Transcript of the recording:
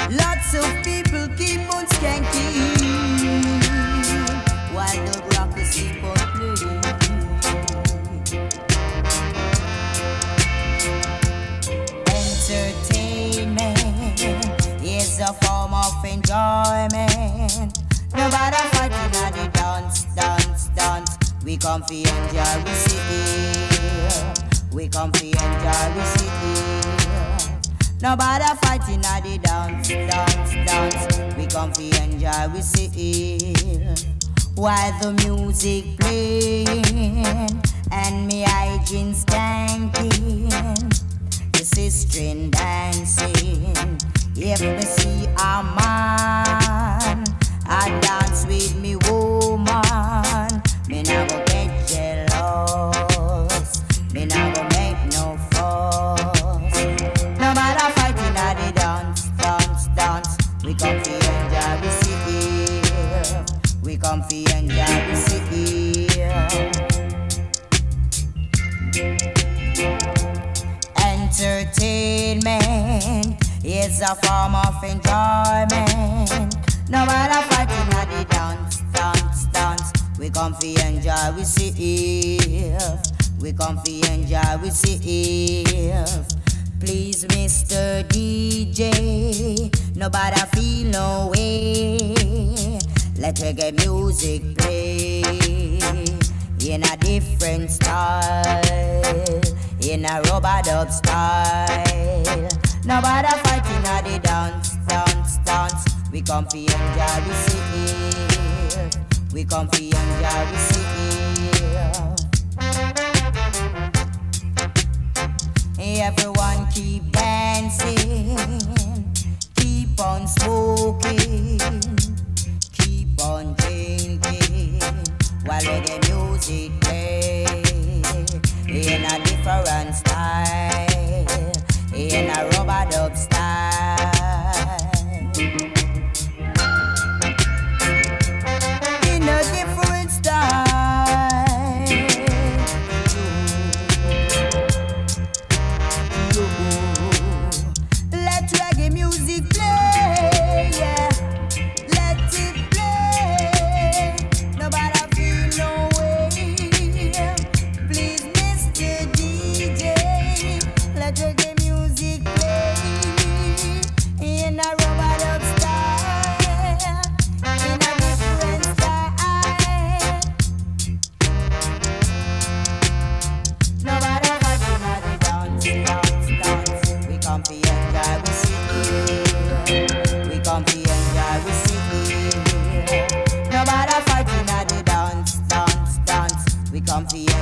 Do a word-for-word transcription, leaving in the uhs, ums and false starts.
Lots of people keep on skanking while the rockers keep on playing. Entertainment is a form of enjoyment. Nobody fighting at the dance, dance, dance. We come fi enjoy, we sit here. We come fi enjoy, we sit here. Nobody fighting at the dance, dance, dance. We come fi enjoy, we sit here. While the music playing and me hygiene skanking, the sister dancing. If me see a man, I dance with me woman. Me nah go get jealous. Me nah go make no fuss. Nobody fighting at the dance, dance, dance. We come fi enjoy, we sit here. We come fi enjoy, we sit here. Entertainment is a form of enjoyment. Nobody fighting at the dance, dance, dance. We come fi enjoy, we sit here. We come fi enjoy, we sit here. Please, Mister D J, nobody feel no way. Let reggae music play in a different style, in a rubber-dub style. Nobody fighting at the dance, dance, dance. We come fi enjoy, we sit here. We come fi enjoy, we sit here. Everyone keep dancing, keep on smoking, keep on drinking while reggae music play in a different style, in a rubber-dub style. In a different style. Let reggae music play, yeah. Let it play. Nobody feel no way. Please, Mister D J, let reggae music play in a rubber-dub style, in a different style. Nobody fighting at the dance, dance, dance. We come fi enjoy, we sit here. We come fi enjoy, we sit here. Nobody fighting at the dance, dance, dance. We come fi